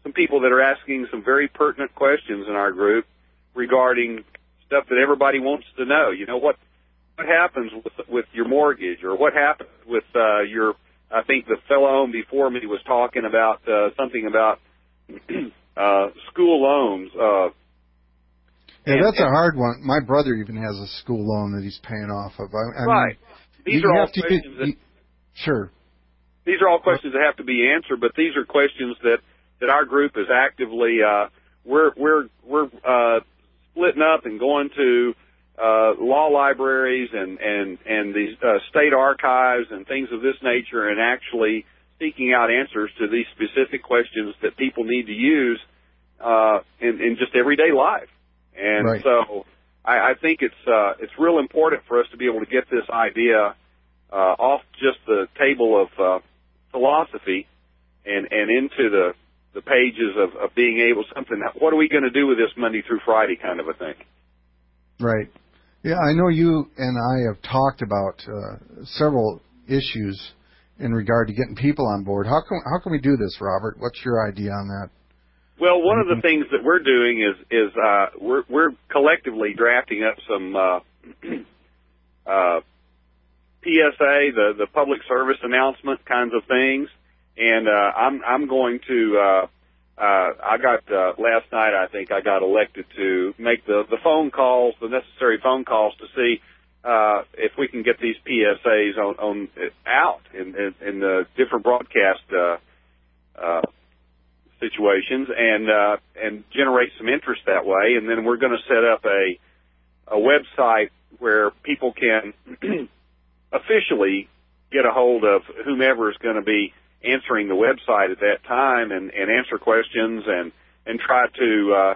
some people that are asking some very pertinent questions in our group regarding stuff that everybody wants to know. You know, what happens with your mortgage, or what happens with your, I think the fellow before me was talking about something about school loans. Yeah, that's a hard one. My brother even has a school loan that he's paying off of. I right. Mean, these are all questions sure. These are all questions that have to be answered, but these are questions that our group is actively we're splitting up and going to law libraries and these state archives and things of this nature, and actually seeking out answers to these specific questions that people need to use in just everyday life. And right. so I think it's real important for us to be able to get this idea off just the table of philosophy and into the pages of being able something. What are we going to do with this Monday through Friday kind of a thing? Right. Yeah, I know you and I have talked about several issues in regard to getting people on board. How can we do this, Robert? What's your idea on that? Well, one of the things that we're doing is we're collectively drafting up some PSA, the public service announcement kinds of things, and I'm going to. I got last night. I think I got elected to make the phone calls, the necessary phone calls to see if we can get these PSAs on out in the different broadcast situations and generate some interest that way. And then we're going to set up a website where people can officially get a hold of whomever is going to be answering the website at that time and answer questions and try to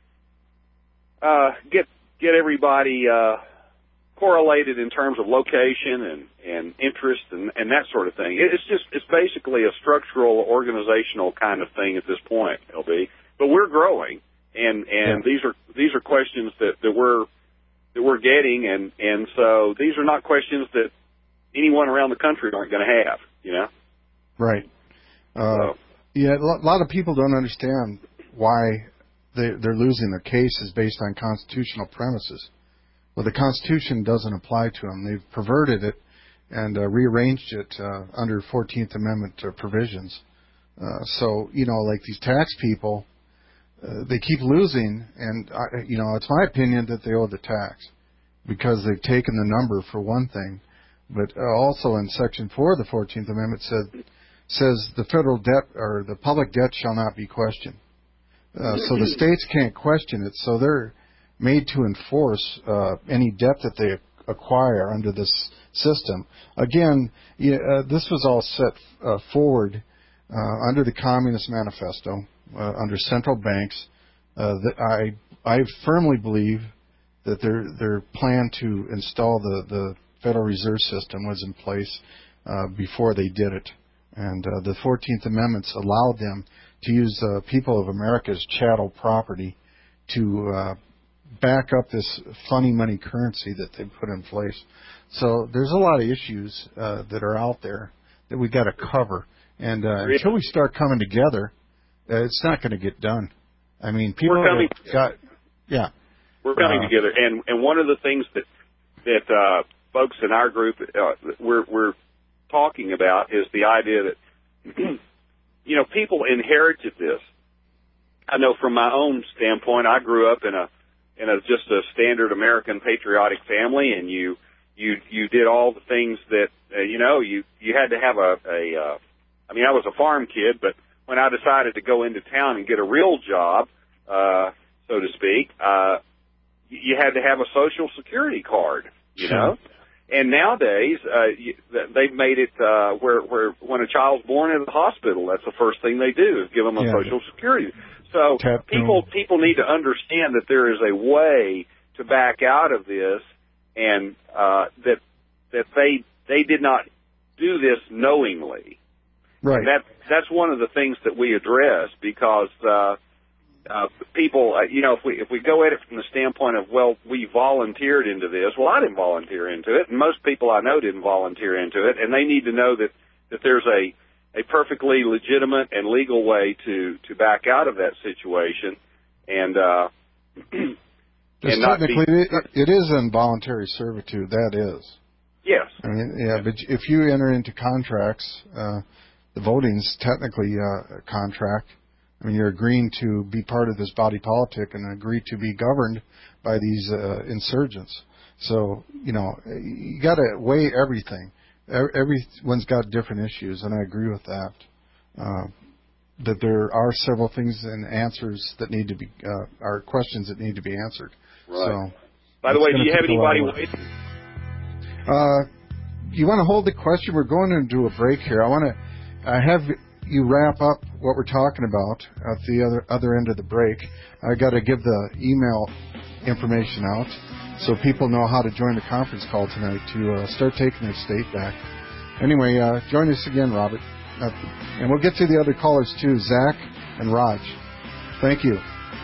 get everybody correlated in terms of location and interest and that sort of thing. It's basically a structural, organizational kind of thing at this point, LB. But we're growing, and these are questions that we're getting, and so these are not questions that anyone around the country aren't going to have, you know. Right. Yeah, a lot of people don't understand why they're losing their cases based on constitutional premises. Well, the Constitution doesn't apply to them. They've perverted it and rearranged it under 14th Amendment provisions. So, you know, like these tax people, they keep losing, and, you know, it's my opinion that they owe the tax because they've taken the number for one thing. But also in Section 4 of the 14th Amendment says the federal debt or the public debt shall not be questioned. So the states can't question it, so they're made to enforce any debt that they acquire under this system. Again, this was all set forward under the Communist Manifesto, under central banks. I firmly believe that their plan to install the Federal Reserve System was in place before they did it. And the 14th Amendments allowed them to use people of America's chattel property to back up this funny money currency that they put in place. So there's a lot of issues that are out there that we got to cover. And until we start coming together, it's not going to get done. I mean, people we're coming together. And one of the things that folks in our group we're talking about is the idea that you know, people inherited this. I know from my own standpoint, I grew up in a just a standard American patriotic family, and you did all the things that you know you had to have I mean, I was a farm kid, but when I decided to go into town and get a real job, so to speak, you had to have a Social Security card, you know. And nowadays, they've made it where when a child's born in the hospital, that's the first thing they do is give them a Social Security. So people need to understand that there is a way to back out of this, and that they did not do this knowingly. Right. And that's one of the things that we address, because people, you know, if we go at it from the standpoint of, well, we volunteered into this. Well, I didn't volunteer into it, and most people I know didn't volunteer into it, and they need to know that there's a perfectly legitimate and legal way to back out of that situation, and and not be. It is involuntary servitude. That is. Yes. I mean, yeah, but if you enter into contracts, the voting's technically a contract. I mean, you're agreeing to be part of this body politic and agree to be governed by these insurgents. So, you got to weigh everything. Everyone's got different issues, and I agree with that. That there are several things and answers that need to be, are questions that need to be answered. Right. So, by the way, do you have anybody waiting? You want to hold the question? We're going into a break here. I have you wrap up what we're talking about at the other end of the break. I got to give the email information out so people know how to join the conference call tonight to start taking their state back. Anyway, join us again, Robert. And we'll get to the other callers too, Zach and Raj. Thank you.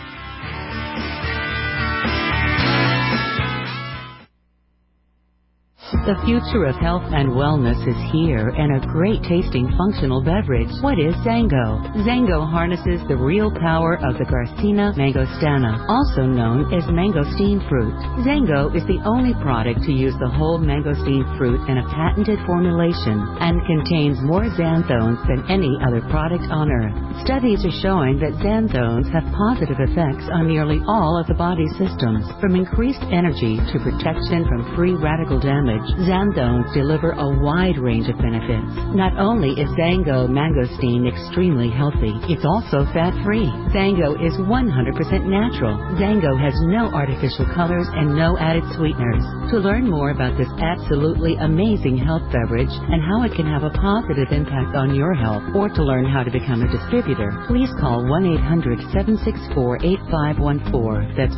The future of health and wellness is here, and a great tasting functional beverage. What is Zango? Zango harnesses the real power of the Garcinia mangostana, also known as mangosteen fruit. Zango is the only product to use the whole mangosteen fruit in a patented formulation and contains more xanthones than any other product on earth. Studies are showing that xanthones have positive effects on nearly all of the body's systems, from increased energy to protection from free radical damage. Xanthones deliver a wide range of benefits. Not only is Zango mangosteen extremely healthy, it's also fat-free. Zango is 100% natural. Zango has no artificial colors and no added sweeteners. To learn more about this absolutely amazing health beverage and how it can have a positive impact on your health, or to learn how to become a distributor, please call 1-800-764-8514. That's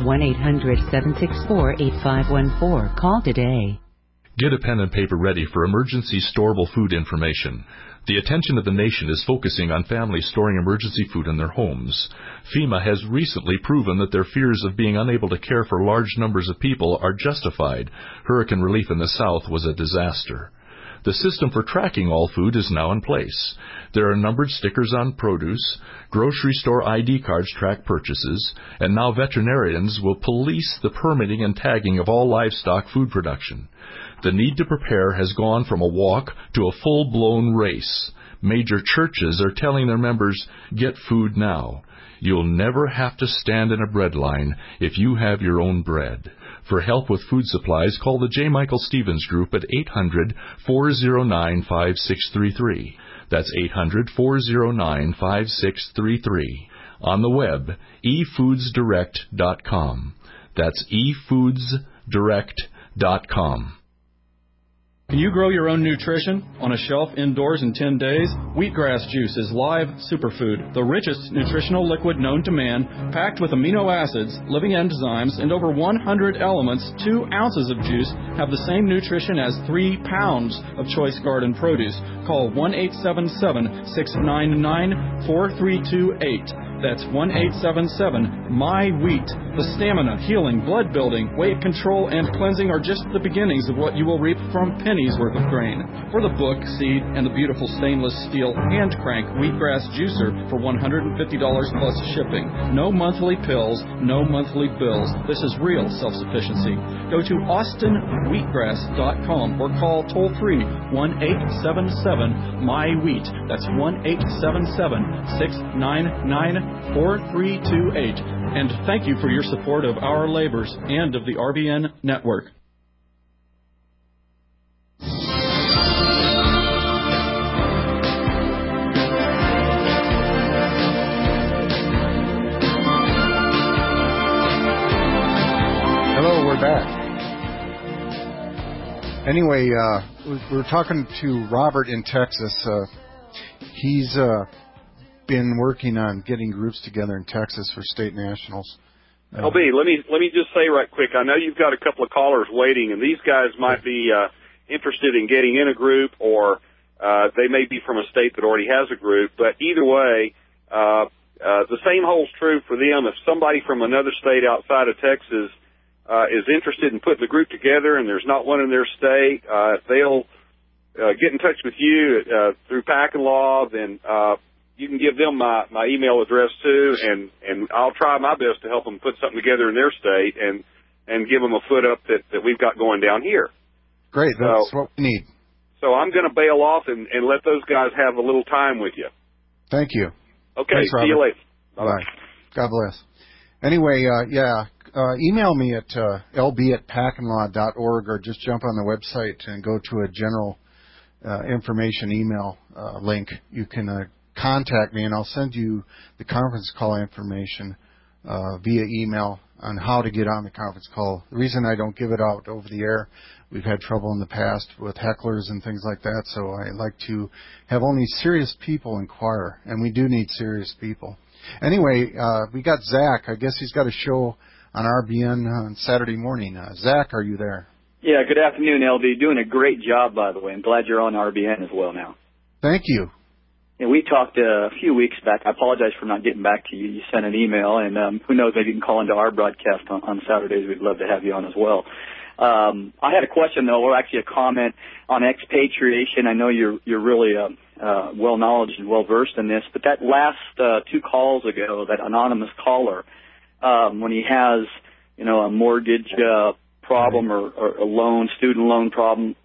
1-800-764-8514. Call today. Get a pen and paper ready for emergency storable food information. The attention of the nation is focusing on families storing emergency food in their homes. FEMA has recently proven that their fears of being unable to care for large numbers of people are justified. Hurricane relief in the South was a disaster. The system for tracking all food is now in place. There are numbered stickers on produce, grocery store ID cards track purchases, and now veterinarians will police the permitting and tagging of all livestock food production. The need to prepare has gone from a walk to a full-blown race. Major churches are telling their members, get food now. You'll never have to stand in a bread line if you have your own bread. For help with food supplies, call the J. Michael Stevens Group at 800-409-5633. That's 800-409-5633. On the web, efoodsdirect.com. That's efoodsdirect.com. Can you grow your own nutrition on a shelf indoors in 10 days? Wheatgrass juice is live superfood, the richest nutritional liquid known to man, packed with amino acids, living enzymes, and over 100 elements. 2 ounces of juice have the same nutrition as 3 pounds of choice garden produce. Call 1-877-699-4328. That's 1-877-MY-WHEAT. The stamina, healing, blood building, weight control, and cleansing are just the beginnings of what you will reap from pennies worth of grain. For the book, seed, and the beautiful stainless steel hand crank wheatgrass juicer for $150 plus shipping. No monthly pills, no monthly bills. This is real self-sufficiency. Go to austinwheatgrass.com or call toll-free 1-877-MY-WHEAT. That's 1-877-699-4328. And thank you for your support of our labors and of the RBN network. Hello, we're back. Anyway, we're talking to Robert in Texas. He's been working on getting groups together in Texas for state nationals. LB, let me just say right quick, I know you've got a couple of callers waiting, and these guys might be interested in getting in a group, or they may be from a state that already has a group, but either way, the same holds true for them. If somebody from another state outside of Texas is interested in putting the group together and there's not one in their state, they'll get in touch with you through Pack and Law, then you can give them my email address too, and I'll try my best to help them put something together in their state and give them a foot up that we've got going down here. Great, that's what we need. So I'm going to bail off and let those guys have a little time with you. Thank you. Okay, thanks, see you later. Bye. God bless. Anyway, email me at lb@packandlaw.org or just jump on the website and go to a general information email link. You can contact me, and I'll send you the conference call information via email on how to get on the conference call. The reason I don't give it out over the air, we've had trouble in the past with hecklers and things like that, so I like to have only serious people inquire, and we do need serious people. Anyway, we got Zach. I guess he's got a show on RBN on Saturday morning. Zach, are you there? Yeah, good afternoon, LB. Doing a great job, by the way. I'm glad you're on RBN as well now. Thank you. And we talked a few weeks back. I apologize for not getting back to you. You sent an email, and who knows, maybe you can call into our broadcast on Saturdays. We'd love to have you on as well. I had a question, though, or actually a comment on expatriation. I know you're really well-knowledged and well-versed in this, but that last 2 calls ago, that anonymous caller, when he has, a mortgage problem or a student loan problem,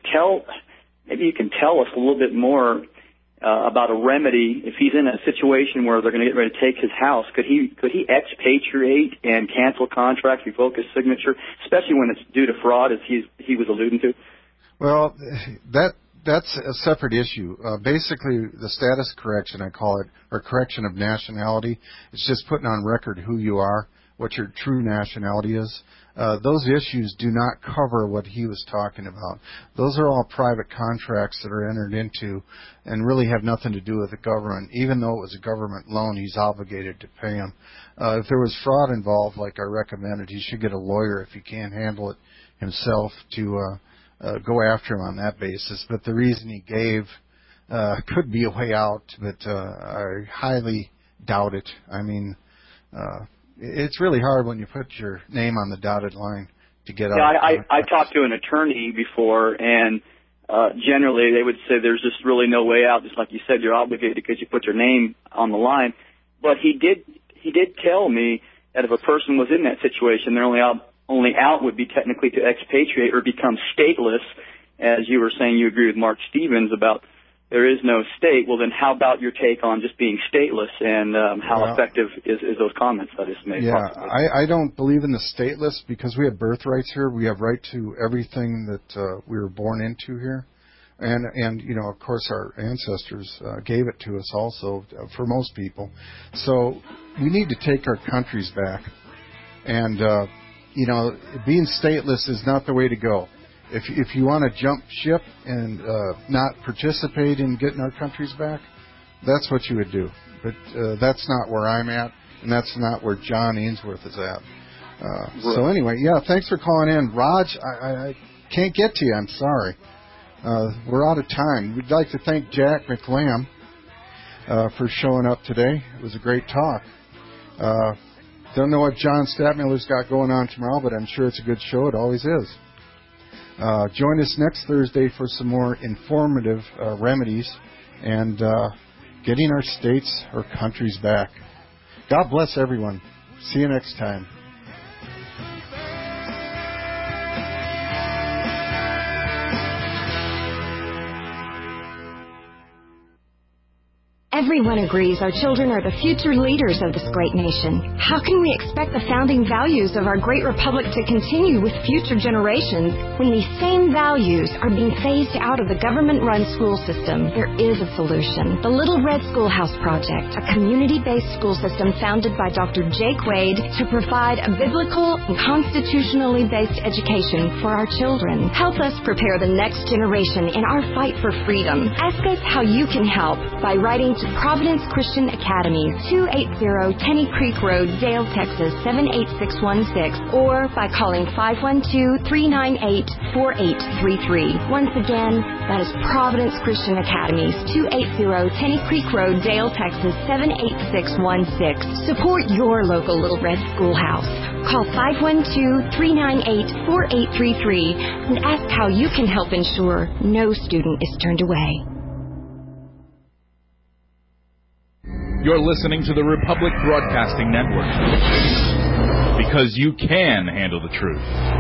maybe you can tell us a little bit more about a remedy. If he's in a situation where they're going to get ready to take his house, could he expatriate and cancel contracts, revoke his signature, especially when it's due to fraud, as he was alluding to? Well, that's a separate issue. Basically, the status correction, I call it, or correction of nationality, it's just putting on record who you are, what your true nationality is. Those issues do not cover what he was talking about. Those are all private contracts that are entered into and really have nothing to do with the government. Even though it was a government loan, he's obligated to pay them. If there was fraud involved, like I recommended, he should get a lawyer if he can't handle it himself to go after him on that basis. But the reason he gave could be a way out, but I highly doubt it. I mean, it's really hard when you put your name on the dotted line to get out. Yeah, I talked to an attorney before, and generally they would say there's just really no way out. Just like you said, you're obligated because you put your name on the line. But he did tell me that if a person was in that situation, their only out would be technically to expatriate or become stateless. As you were saying, you agree with Mark Stevens about there is no state. Well, then how about your take on just being stateless, and how effective is those comments that I just made? Yeah, I don't believe in the stateless because we have birthrights here. We have right to everything that we were born into here. And of course, our ancestors gave it to us also for most people. So we need to take our countries back. And, being stateless is not the way to go. If you want to jump ship and not participate in getting our countries back, that's what you would do. But that's not where I'm at, and that's not where John Ainsworth is at. So anyway, thanks for calling in. Raj, I can't get to you. I'm sorry. We're out of time. We'd like to thank Jack McLam for showing up today. It was a great talk. Don't know what John Stadtmiller's got going on tomorrow, but I'm sure it's a good show. It always is. Join us next Thursday for some more informative remedies and getting our states or countries back. God bless everyone. See you next time. Everyone agrees our children are the future leaders of this great nation. How can we expect the founding values of our great republic to continue with future generations when these same values are being phased out of the government-run school system? There is a solution. The Little Red Schoolhouse Project, a community-based school system founded by Dr. Jake Wade to provide a biblical and constitutionally based education for our children. Help us prepare the next generation in our fight for freedom. Ask us how you can help by writing to Providence Christian Academy, 280 Tenny Creek Road, Dale, Texas, 78616, or by calling 512-398-4833. Once again, that is Providence Christian Academy, 280 Tenny Creek Road, Dale, Texas, 78616. Support your local Little Red Schoolhouse. Call 512-398-4833 and ask how you can help ensure no student is turned away. You're listening to the Republic Broadcasting Network, because you can handle the truth.